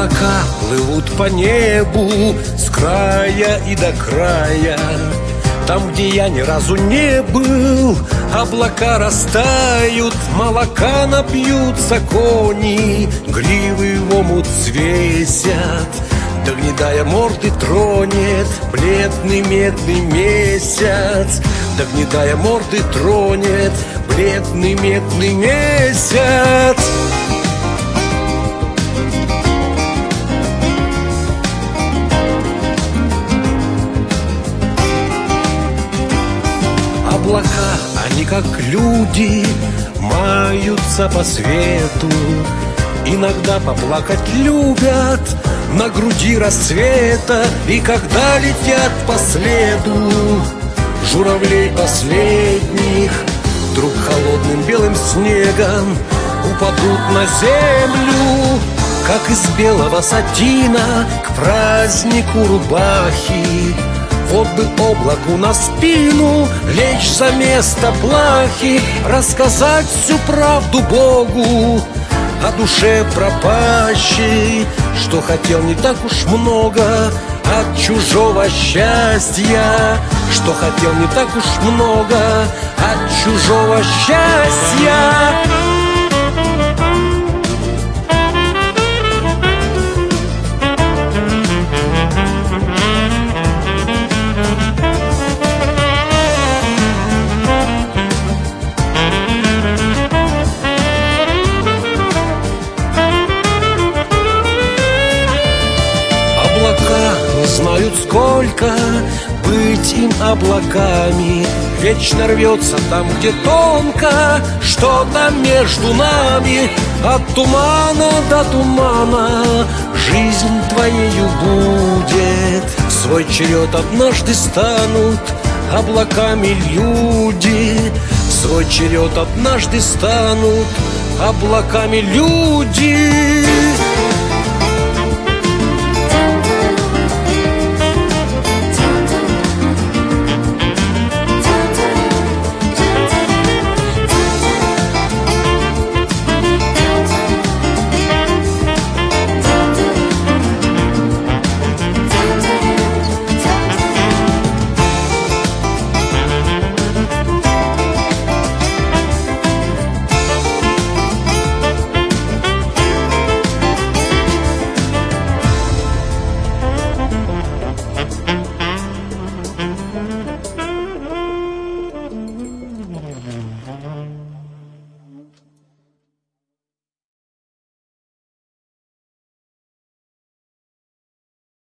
Облака плывут по небу с края и до края. Там, где я ни разу не был, облака растают, молока напьются кони, гривы в омут свесят, да гнедая морды тронет бледный медный месяц. Да гнедая морды тронет бледный медный месяц. Облака, они как люди, маются по свету. Иногда поплакать любят на груди рассвета. И когда летят по следу журавлей последних, вдруг холодным белым снегом упадут на землю, как из белого сатина к празднику рубахи. Вот бы облаку на спину лечь за место плахи, рассказать всю правду Богу о душе пропащей, что хотел не так уж много от чужого счастья, что хотел не так уж много от чужого счастья. Не знают, сколько быть им облаками. Вечно рвется там, где тонко что-то между нами. От тумана до тумана жизнь твоею будет. В свой черед однажды станут облаками люди. В свой черед однажды станут облаками люди.